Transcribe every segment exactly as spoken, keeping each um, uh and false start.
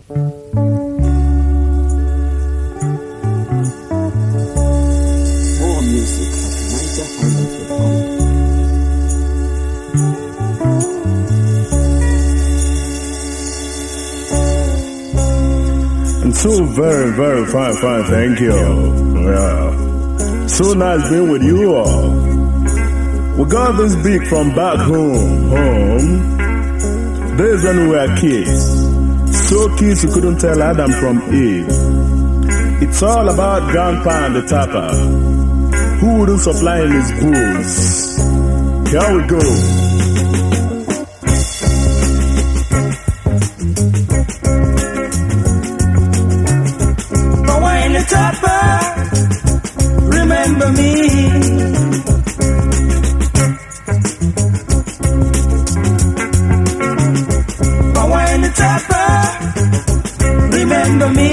More music at niger highlights dot com. I'm so very, very fine, fine, thank you. Yeah. So nice being with you all. We got this beat from back home, home. Days when we were kids. So kids you couldn't tell Adam from Eve. It's all about Grandpa and the Tapper. Who wouldn't supply him his booze? Here we go. Tapper, remember me. But when the Tapper, remember me.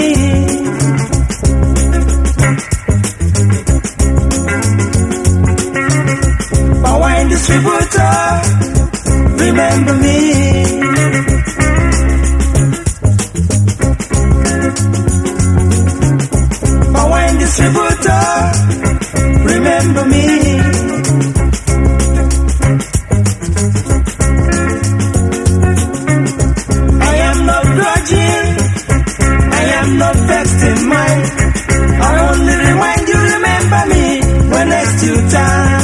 But when the distributor, remember me. Distributor, remember me. I am not grudging, I am not vexed in mind. I only remind you, remember me when next you time.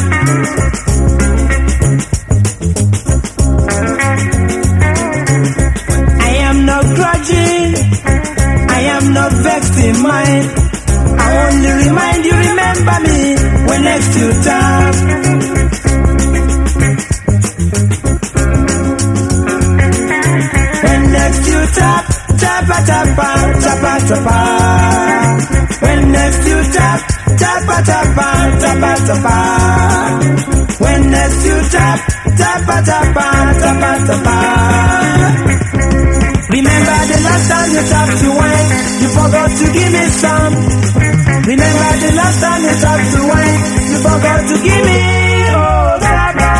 I am not grudging, I am not vexed in mind. I only remind you, remember me when next you tap. When next you tap, tappa tappa, tappa tappa. When next you tap, tappa tappa, tappa tappa. When next you tap, tappa tappa, tappa tappa. Remember the last time you tapped to wine, you forgot to give me some. Remember the last time you talked to wine, you forgot to give me all that I got.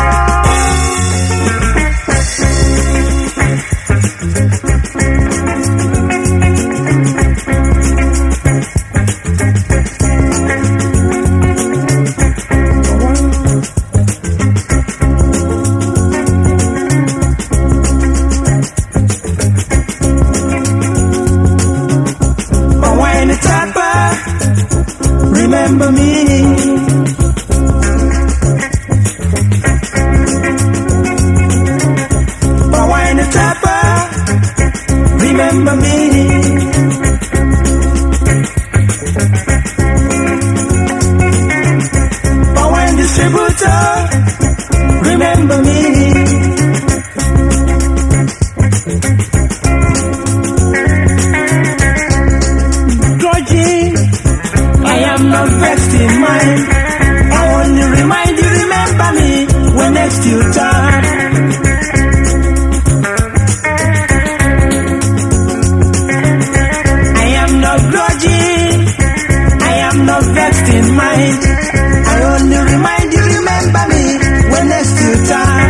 But when the Tapper, remember me. But when the Tapper, remember me. But when distributor, remember me. Grudging, I am not vexed in mind. I only remind you, remember me when next you turn. I am not grudging, I am not vexed in mind. I only remind you, remember me when next you turn.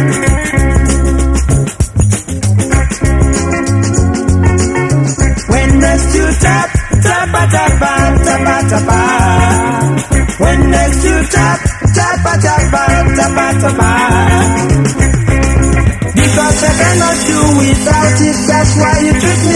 When next you tap, tappa tappa, tappa tappa. When next you tap, tappa tappa, tappa tappa. Because I cannot do without it, that's why you treat me